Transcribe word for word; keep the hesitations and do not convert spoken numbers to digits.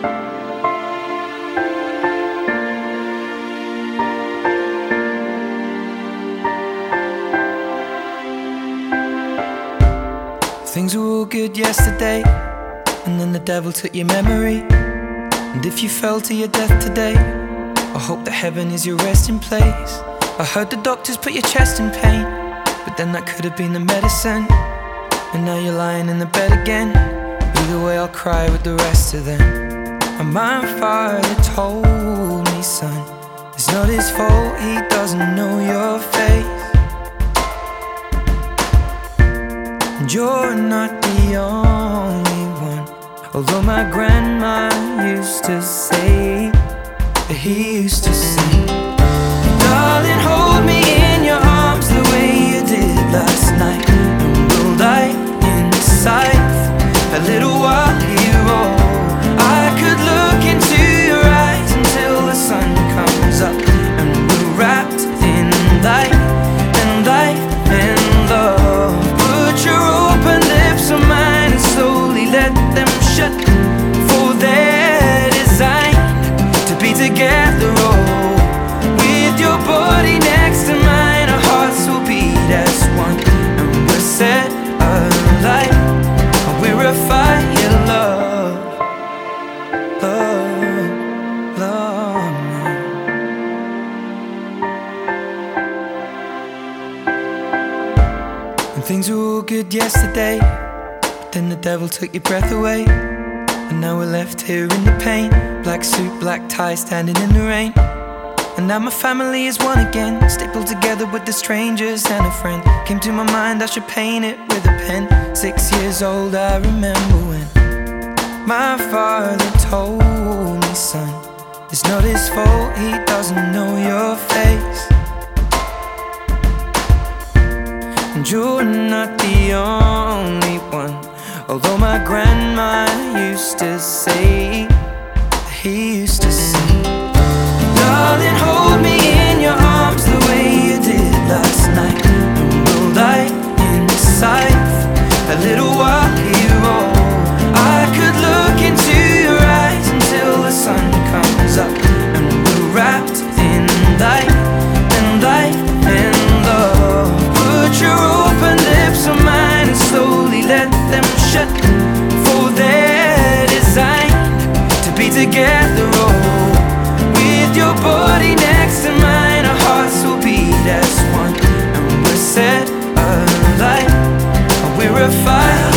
Things were all good yesterday, and then the devil took your memory. And if you fell to your death today, I hope that heaven is your resting place. I heard the doctors put your chest in pain, but then that could have been the medicine. And now you're lying in the bed again. Either way I'll cry with the rest of them. And my father told me, son, it's not his fault, he doesn't know your face. And you're not the only one, although my grandma used to say that he used to sing. Darling, hold me in your arms the way you did last night, and we'll die inside for a little while here. Oh, I could look into your eyes until the sun comes up, and we're wrapped in light and light and love. Put your open lips on mine and slowly let them shut, for they're designed to be together. Oh, with your body next to mine, our hearts will beat as one, and we're set alight. We're a fire, love, love, love. And things were all good yesterday, but then the devil took your breath away. And now we're left here in the pain, black suit, black tie, standing in the rain. And now my family is one again, stapled together with the strangers and a friend. Came to my mind I should paint it with a pen. Six years old I remember when my father told me, son, it's not his fault, he doesn't know your face. And you're not the only one, although my grandma used to say that he used to sing. Darling, hold me in your arms the way you did last night, and we'll lie inside a little while here. Oh, I could look into your eyes until the sun comes up, and we're wrapped in light and light and love. Put your open lips on mine and slowly let them shut, for they're designed to be together. Oh, with your body next to mine, our hearts will beat as one, and we're set alight. We're a fire.